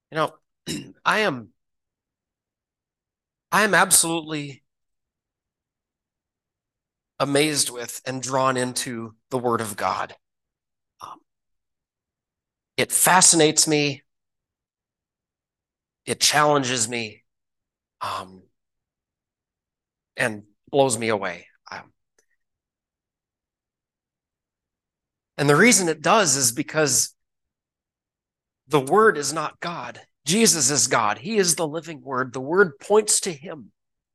You know, I am I am absolutely amazed with and drawn into the Word of God. Um, it fascinates me. It challenges me, um, and blows me away. And the reason it does is because the Word is not God. Jesus is God. He is the living Word. The Word points to Him.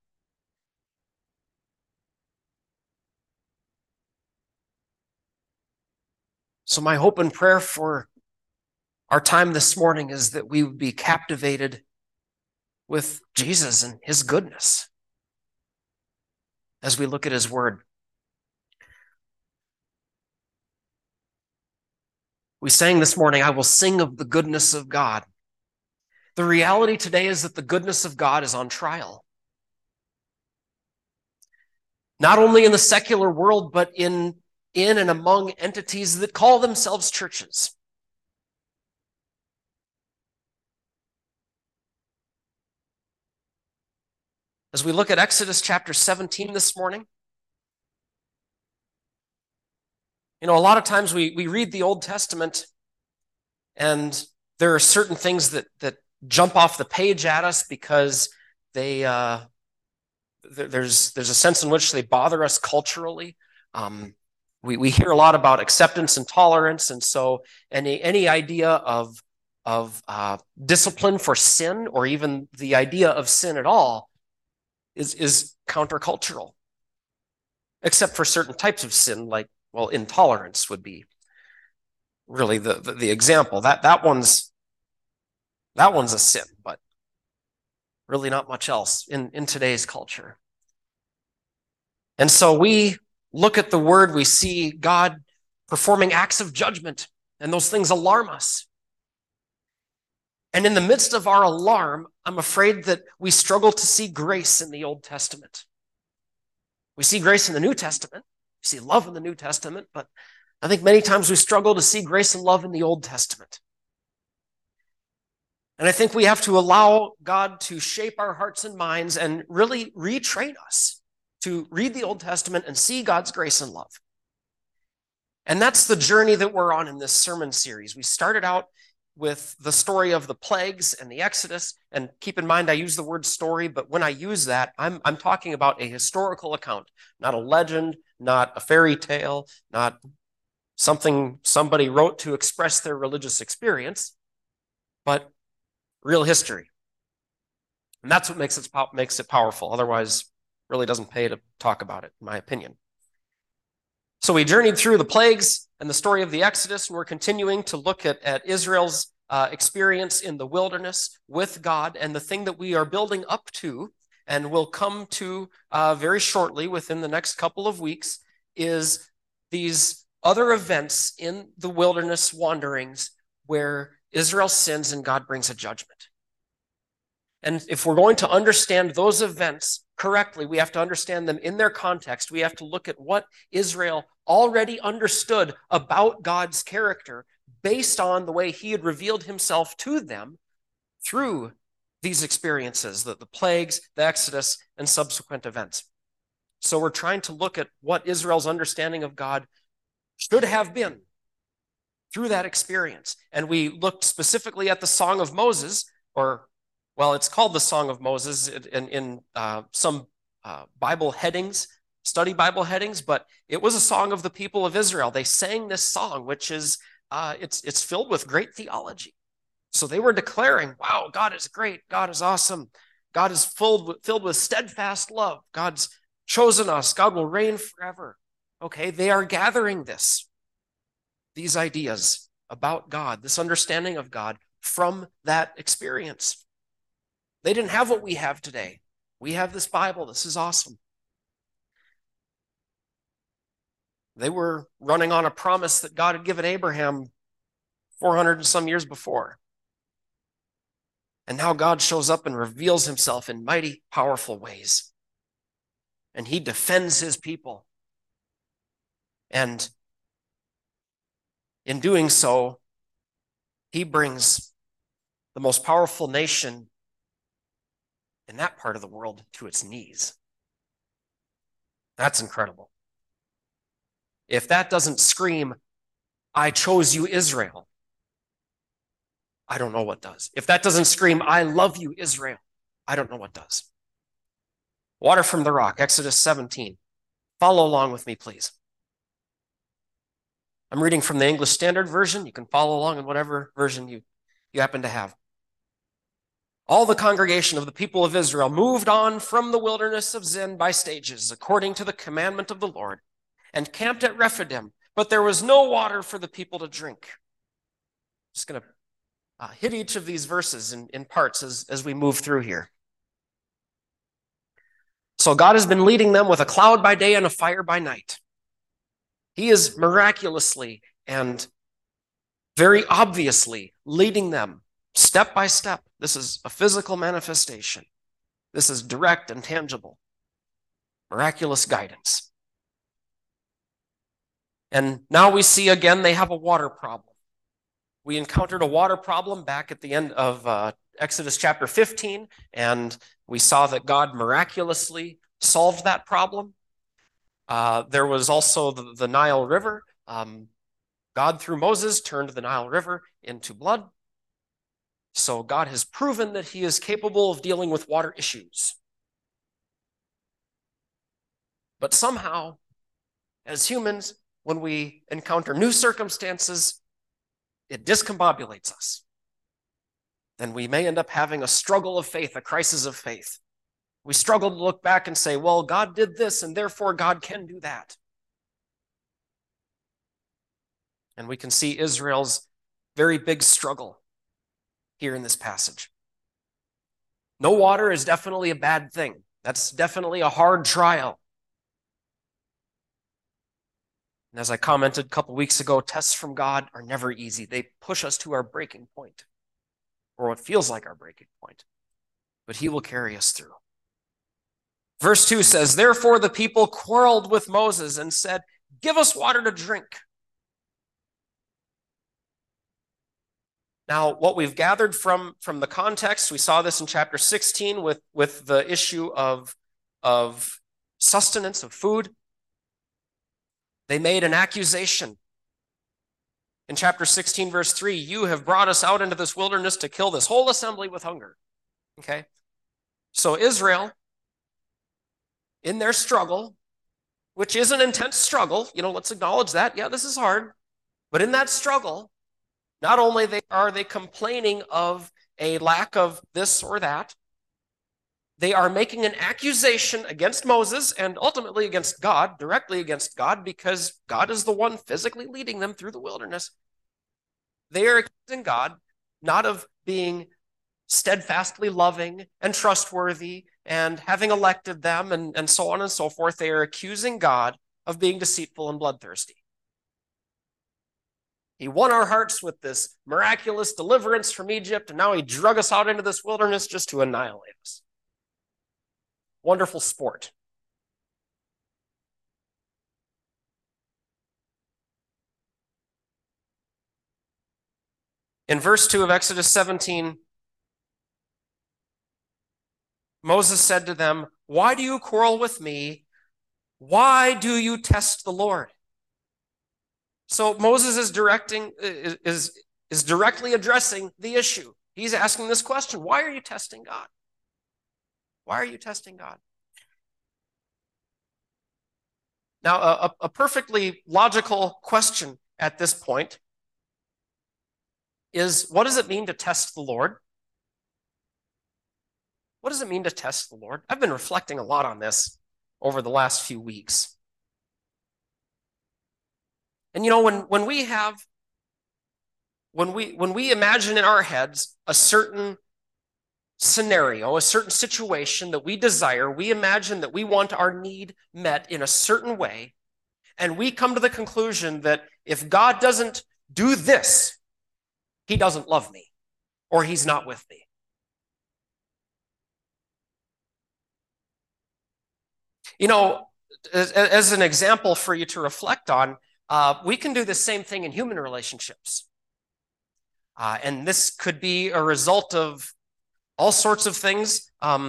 So my hope and prayer for our time this morning is that we would be captivated with Jesus and His goodness as we look at His Word. We sang this morning, I will sing of the goodness of God. The reality today is that the goodness of God is on trial. Not only in the secular world, but in and among entities that call themselves churches. As we look at Exodus chapter 17 this morning, a lot of times we read the Old Testament and there are certain things that jump off the page at us because they there's a sense in which they bother us culturally. Um, we hear a lot about acceptance and tolerance, and so any idea of discipline for sin, or even the idea of sin at all, is countercultural, except for certain types of sin, like, well, intolerance would be really the example. That one's a sin, but really not much else in today's culture. And so we look at the Word, we see God performing acts of judgment, and those things alarm us. And in the midst of our alarm, I'm afraid that we struggle to see grace in the Old Testament. We see grace in the New Testament, we see love in the New Testament, but I think many times we struggle to see grace and love in the Old Testament. And I think we have to allow God to shape our hearts and minds and really retrain us to read the Old Testament and see God's grace and love. And that's the journey that we're on in this sermon series. We started out with the story of the plagues and the Exodus. And keep in mind, I use the word story, but when I use that, I'm talking about a historical account, not a legend, not a fairy tale, not something somebody wrote to express their religious experience, but real history. And that's what makes it powerful. Otherwise, really doesn't pay to talk about it, in my opinion. So we journeyed through the plagues and the story of the Exodus, and we're continuing to look at Israel's experience in the wilderness with God. And the thing that we are building up to, and will come to very shortly within the next couple of weeks, is these other events in the wilderness wanderings where Israel sins and God brings a judgment. And if we're going to understand those events correctly, we have to understand them in their context. We have to look at what Israel already understood about God's character based on the way he had revealed himself to them through these experiences, the plagues, the Exodus, and subsequent events. So we're trying to look at what Israel's understanding of God should have been through that experience. And we looked specifically at the Song of Moses, or, well, it's called the Song of Moses in some Bible headings, study Bible headings, but it was a song of the people of Israel. They sang this song, which is, it's filled with great theology. So they were declaring, wow, God is great. God is awesome. God is filled with steadfast love. God's chosen us. God will reign forever. Okay, they are gathering these ideas about God, this understanding of God from that experience. They didn't have what we have today. We have this Bible. This is awesome. They were running on a promise that God had given Abraham 400 and some years before. And now God shows up and reveals himself in mighty, powerful ways. And he defends his people. And in doing so, he brings the most powerful nation in that part of the world to its knees. That's incredible. If that doesn't scream, I chose you, Israel, I don't know what does. If that doesn't scream, I love you, Israel, I don't know what does. Water from the rock, Exodus 17. Follow along with me, please. I'm reading from the English Standard Version. You can follow along in whatever version you happen to have. All the congregation of the people of Israel moved on from the wilderness of Zin by stages, according to the commandment of the Lord, and camped at Rephidim, but there was no water for the people to drink. I'm just going to hit each of these verses in parts as we move through here. So God has been leading them with a cloud by day and a fire by night. He is miraculously and very obviously leading them step by step. This is a physical manifestation. This is direct and tangible, miraculous guidance. And now we see again they have a water problem. We encountered a water problem back at the end of Exodus chapter 15, and we saw that God miraculously solved that problem. There was also the Nile River. God, through Moses, turned the Nile River into blood. So God has proven that he is capable of dealing with water issues. But somehow, as humans, when we encounter new circumstances, it discombobulates us. And we may end up having a struggle of faith, a crisis of faith. We struggle to look back and say, well, God did this, and therefore God can do that. And we can see Israel's very big struggle here in this passage. No water is definitely a bad thing. That's definitely a hard trial. And as I commented a couple weeks ago, tests from God are never easy. They push us to our breaking point, or what feels like our breaking point. But he will carry us through. Verse 2 says, therefore the people quarreled with Moses and said, give us water to drink. Now, what we've gathered from the context, we saw this in chapter 16 with the issue of sustenance, of food. They made an accusation. In chapter 16, verse 3, you have brought us out into this wilderness to kill this whole assembly with hunger. Okay? So Israel, in their struggle, which is an intense struggle, let's acknowledge that. Yeah, this is hard. But in that struggle, not only are they complaining of a lack of this or that, they are making an accusation against Moses and ultimately against God, directly against God, because God is the one physically leading them through the wilderness. They are accusing God not of being steadfastly loving and trustworthy and having elected them and so on and so forth. They are accusing God of being deceitful and bloodthirsty. He won our hearts with this miraculous deliverance from Egypt, and now he drug us out into this wilderness just to annihilate us. Wonderful sport. In verse 2 of Exodus 17, Moses said to them, why do you quarrel with me? Why do you test the Lord? So Moses is directly addressing the issue. He's asking this question, why are you testing God? Why are you testing God? Now, a perfectly logical question at this point is, what does it mean to test the Lord? What does it mean to test the Lord? I've been reflecting a lot on this over the last few weeks. And when we imagine in our heads a certain scenario, a certain situation that we desire, we imagine that we want our need met in a certain way, and we come to the conclusion that if God doesn't do this, he doesn't love me, or he's not with me. As an example for you to reflect on, we can do the same thing in human relationships. And this could be a result of all sorts of things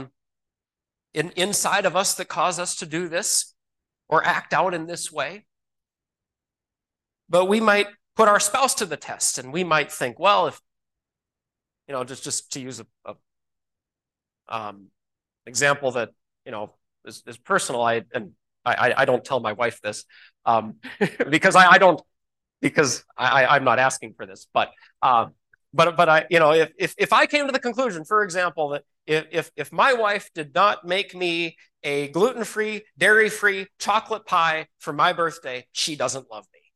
inside of us that cause us to do this or act out in this way. But we might put our spouse to the test, and we might think, well, if, just to use a example that, is personal, I don't tell my wife this because I'm not asking for this, but I, if I came to the conclusion, for example, that if my wife did not make me a gluten-free, dairy-free chocolate pie for my birthday, she doesn't love me.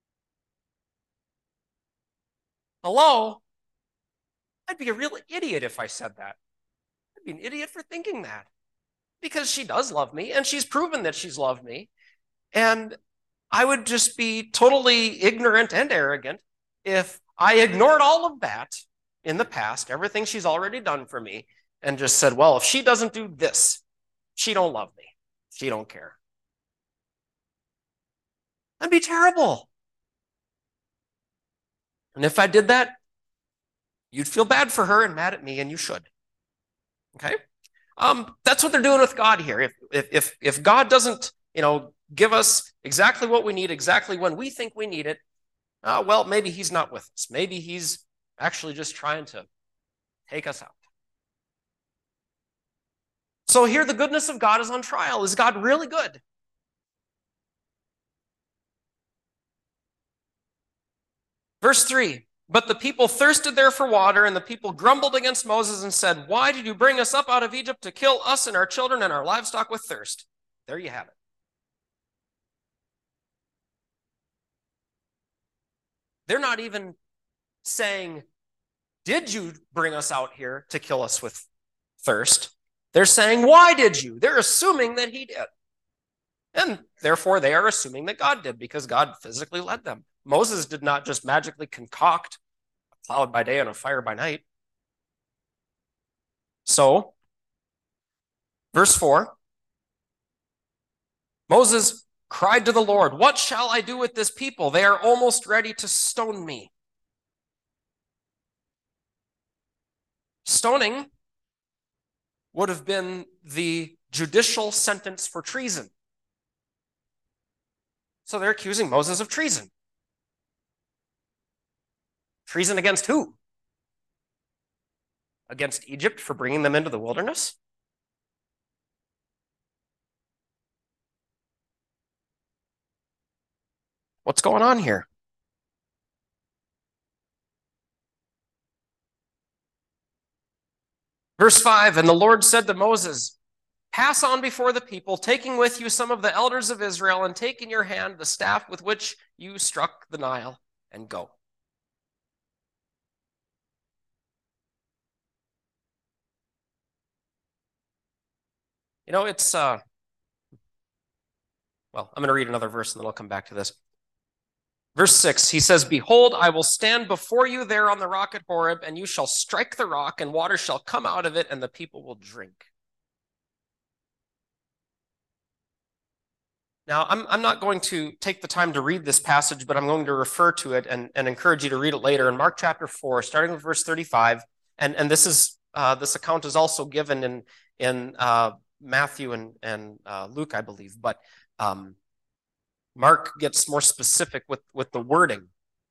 Hello? I'd be a real idiot if I said that. I'd be an idiot for thinking that, because she does love me and she's proven that she's loved me. And I would just be totally ignorant and arrogant if I ignored all of that in the past, everything she's already done for me, and just said, well, if she doesn't do this, she don't love me. She don't care. That'd be terrible. And if I did that, you'd feel bad for her and mad at me, and you should. Okay? That's what they're doing with God here. If God doesn't, give us exactly what we need, exactly when we think we need it, well, maybe he's not with us. Maybe he's actually just trying to take us out. So here the goodness of God is on trial. Is God really good? Verse 3, but the people thirsted there for water, and the people grumbled against Moses and said, why did you bring us up out of Egypt to kill us and our children and our livestock with thirst? There you have it. They're not even saying, did you bring us out here to kill us with thirst? They're saying, why did you? They're assuming that he did. And therefore, they are assuming that God did, because God physically led them. Moses did not just magically concoct a cloud by day and a fire by night. So, verse 4, Moses cried to the Lord, what shall I do with this people? They are almost ready to stone me. Stoning would have been the judicial sentence for treason. So they're accusing Moses of treason. Treason against who? Against Egypt for bringing them into the wilderness? What's going on here? Verse 5, and the Lord said to Moses, pass on before the people, taking with you some of the elders of Israel, and take in your hand the staff with which you struck the Nile, and go. It's, well, I'm going to read another verse and then I'll come back to this. Verse 6, he says, behold, I will stand before you there on the rock at Horeb, and you shall strike the rock, and water shall come out of it, and the people will drink. Now, I'm not going to take the time to read this passage, but I'm going to refer to it and encourage you to read it later in Mark chapter 4, starting with verse 35. And this account is also given in Matthew and Luke, I believe. But Mark gets more specific with the wording.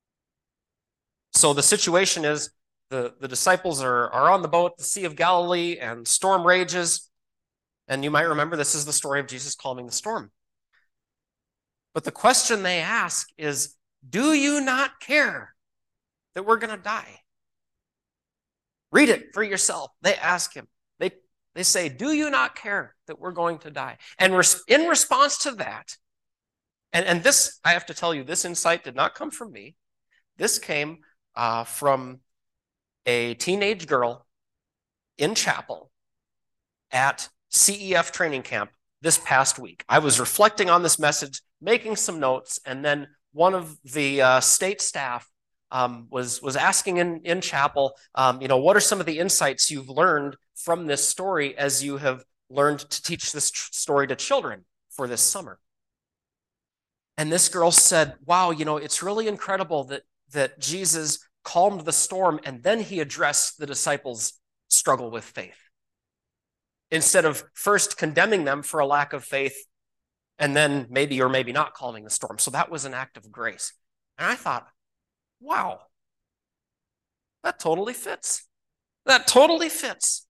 So the situation is the disciples are on the boat, the Sea of Galilee, and storm rages. And you might remember this is the story of Jesus calming the storm. But the question they ask is, do you not care that we're going to die? Read it for yourself. They ask him. They say, do you not care that we're going to die? And in response to that, and this, I have to tell you, this insight did not come from me. This came from a teenage girl in chapel at CEF training camp this past week. I was reflecting on this message, making some notes, and then one of the state staff was asking in chapel, what are some of the insights you've learned from this story as you have learned to teach this story to children for this summer? And this girl said, wow, it's really incredible that Jesus calmed the storm, and then he addressed the disciples' struggle with faith, instead of first condemning them for a lack of faith and then maybe or maybe not calming the storm. So that was an act of grace. And I thought, wow, that totally fits. That totally fits.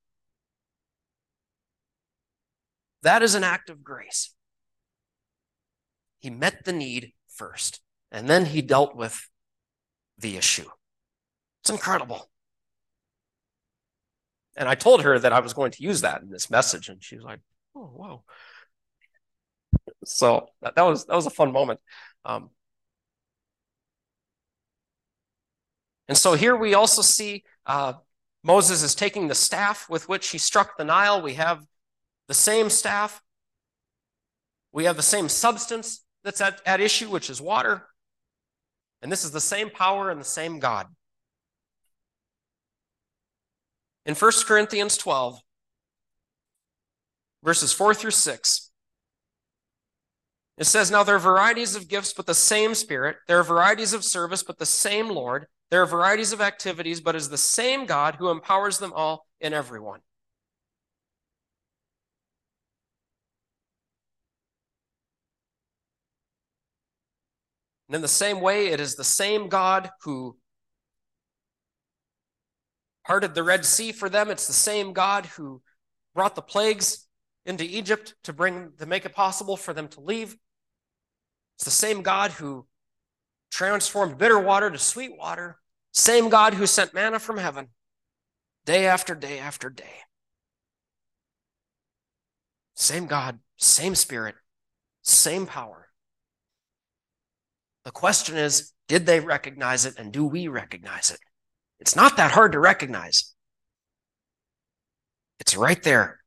That is an act of grace. He met the need first, and then he dealt with the issue. It's incredible. And I told her that I was going to use that in this message, and she was like, oh, wow. So that was a fun moment. And so here we also see Moses is taking the staff with which he struck the Nile. We have the same staff. We have the same substance that's at issue, which is water. And this is the same power and the same God. In 1 Corinthians 12, verses 4 through 6, it says, now there are varieties of gifts, but the same Spirit. There are varieties of service, but the same Lord. There are varieties of activities, but it is the same God who empowers them all in everyone. And in the same way, it is the same God who parted the Red Sea for them. It's the same God who brought the plagues into Egypt to make it possible for them to leave. It's the same God who transformed bitter water to sweet water. Same God who sent manna from heaven day after day after day. Same God, same Spirit, same power. The question is, did they recognize it, and do we recognize it? It's not that hard to recognize. It's right there.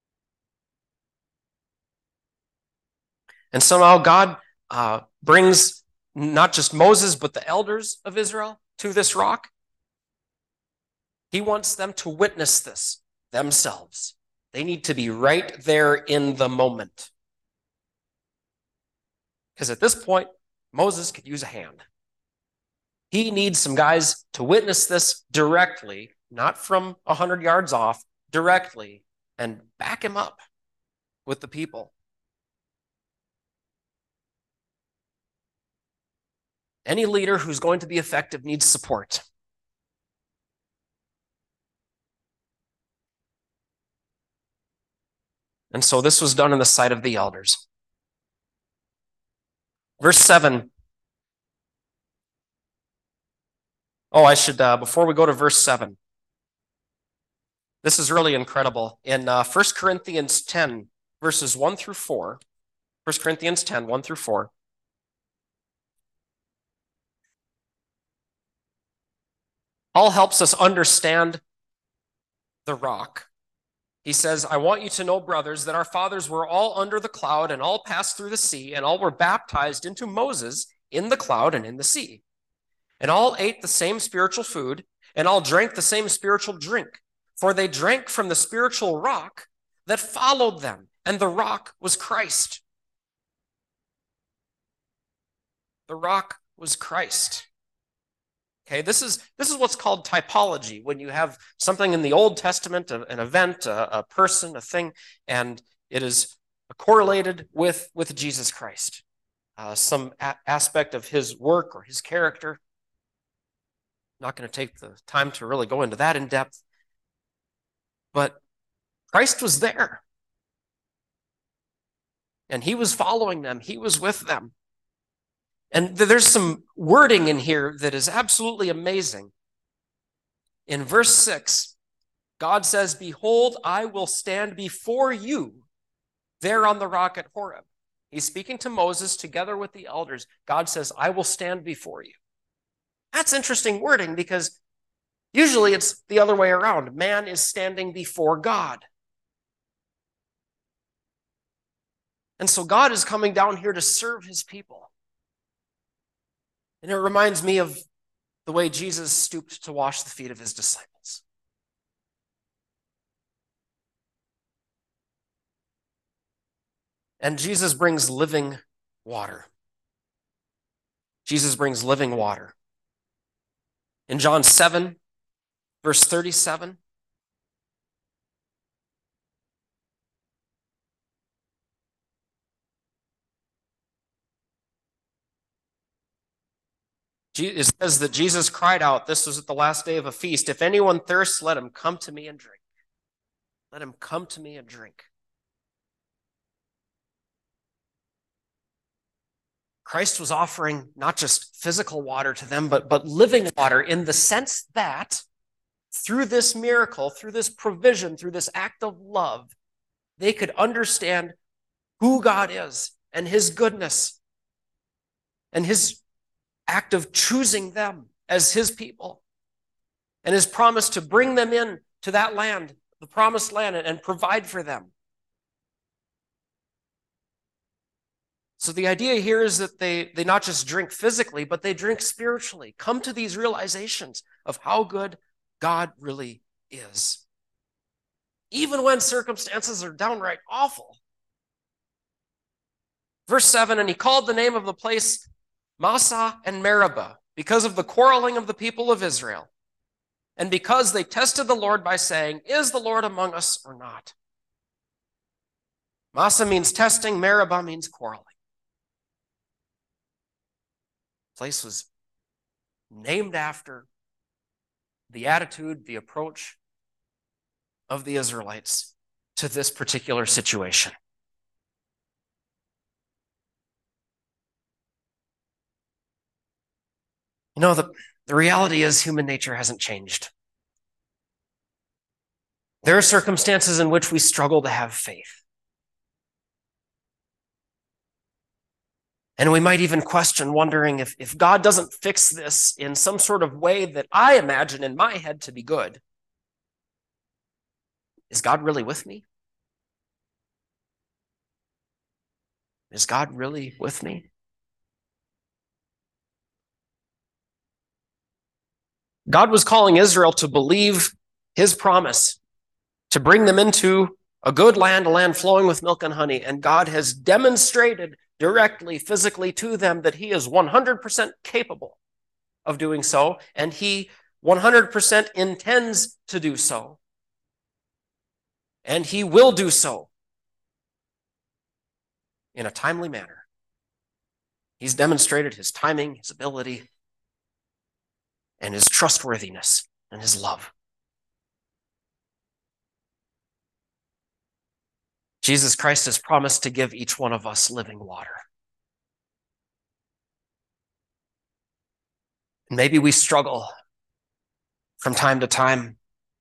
And so now God brings not just Moses, but the elders of Israel to this rock. He wants them to witness this themselves. They need to be right there in the moment. Because at this point, Moses could use a hand. He needs some guys to witness this directly, not from 100 yards off, directly, and back him up with the people. Any leader who's going to be effective needs support. And so this was done in the sight of the elders. Verse 7. Oh, I should, before we go to verse 7, this is really incredible. In 1 Corinthians 10, verses 1 through 4, 1 Corinthians 10, 1 through 4, Paul helps us understand the rock. He says, I want you to know, brothers, that our fathers were all under the cloud and all passed through the sea, and all were baptized into Moses in the cloud and in the sea. And all ate the same spiritual food, and all drank the same spiritual drink, for they drank from the spiritual rock that followed them, and the rock was Christ. The rock was Christ. Okay, this is what's called typology, when you have something in the Old Testament, an event, a person, a thing, and it is correlated with Jesus Christ, some aspect of his work or his character. Not going to take the time to really go into that in depth, but Christ was there, and he was following them. He was with them. And there's some wording in here that is absolutely amazing. In verse 6, God says, behold, I will stand before you there on the rock at Horeb. He's speaking to Moses together with the elders. God says, I will stand before you. That's interesting wording, because usually it's the other way around. Man is standing before God. And so God is coming down here to serve his people. And it reminds me of the way Jesus stooped to wash the feet of his disciples. And Jesus brings living water. Jesus brings living water. In John 7, verse 37, it says that Jesus cried out, this was at the last day of a feast, "If anyone thirsts, let him come to me and drink." Let him come to me and drink. Christ was offering not just physical water to them, but living water, in the sense that through this miracle, through this provision, through this act of love, they could understand who God is and his goodness and his act of choosing them as his people and his promise to bring them in to that land, the promised land, and provide for them. So the idea here is that they not just drink physically, but they drink spiritually. Come to these realizations of how good God really is. Even when circumstances are downright awful. Verse 7, and he called the name of the place Massah and Meribah, because of the quarreling of the people of Israel, and because they tested the Lord by saying, "Is the Lord among us or not?" Massah means testing, Meribah means quarreling. The place was named after the attitude, the approach of the Israelites to this particular situation. You know, the reality is human nature hasn't changed. There are circumstances in which we struggle to have faith. And we might even question, wondering if God doesn't fix this in some sort of way that I imagine in my head to be good, is God really with me? Is God really with me? God was calling Israel to believe his promise, to bring them into a good land, a land flowing with milk and honey. And God has demonstrated directly, physically to them that he is 100% capable of doing so, and he 100% intends to do so. And he will do so in a timely manner. He's demonstrated his timing, his ability, and his trustworthiness and his love. Jesus Christ has promised to give each one of us living water. And maybe we struggle from time to time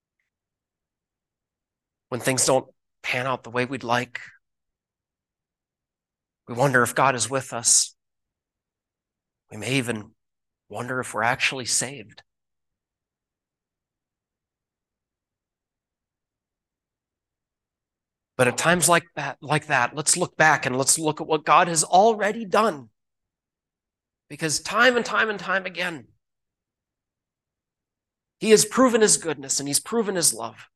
when things don't pan out the way we'd like. We wonder if God is with us. We may even wonder if we're actually saved. But at times like that, let's look back and let's look at what God has already done. Because time and time and time again, he has proven his goodness and he's proven his love.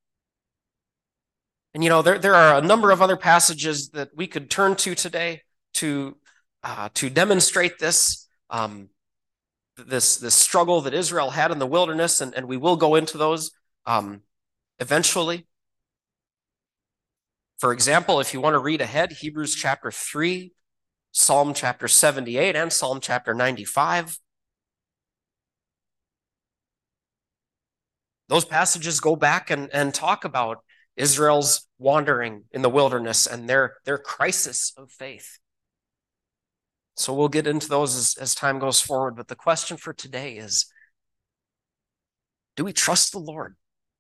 And you know, there are a number of other passages that we could turn to today to demonstrate this, this struggle that Israel had in the wilderness, and we will go into those eventually. For example, if you want to read ahead, Hebrews chapter 3, Psalm chapter 78, and Psalm chapter 95. Those passages go back and talk about Israel's wandering in the wilderness and their crisis of faith. So we'll get into those as time goes forward. But the question for today is, do we trust the Lord?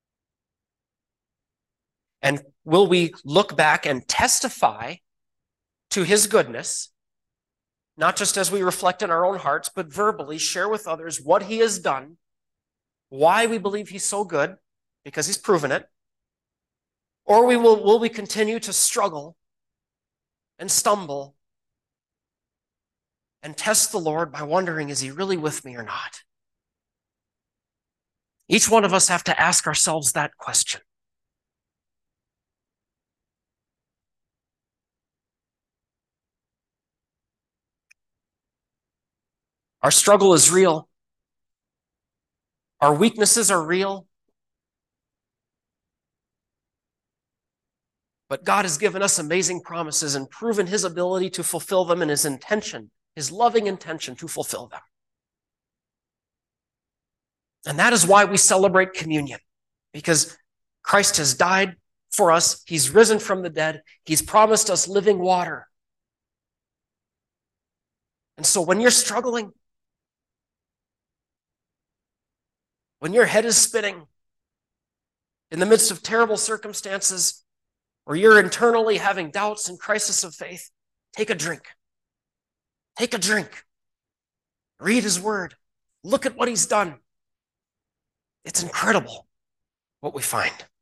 And will we look back and testify to his goodness, not just as we reflect in our own hearts, but verbally share with others what he has done, why we believe he's so good, because he's proven it? Or will we continue to struggle and stumble and test the Lord by wondering, is he really with me or not? Each one of us have to ask ourselves that question. Our struggle is real. Our weaknesses are real. But God has given us amazing promises and proven his ability to fulfill them and his intention, his loving intention to fulfill them. And that is why we celebrate communion, because Christ has died for us. He's risen from the dead. He's promised us living water. And so when you're struggling, when your head is spinning in the midst of terrible circumstances, or you're internally having doubts and crisis of faith, take a drink. Take a drink. Read his word. Look at what he's done. It's incredible what we find.